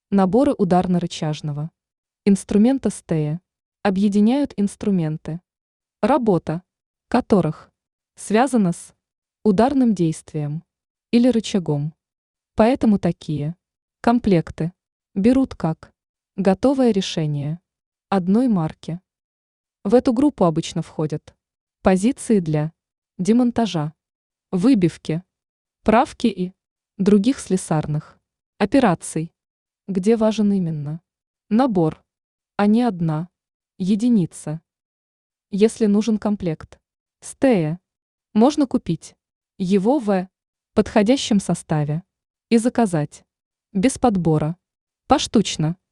Наборы ударно-рычажного инструмента стея объединяют инструменты, работа которых связана с ударным действием или рычагом. Поэтому такие комплекты берут как готовое решение одной марки. В эту группу обычно входят позиции для демонтажа, выбивки, правки и других слесарных операций, где важен именно набор, а не одна единица. Если нужен комплект стея, можно купить его в подходящем составе и заказать без подбора поштучно.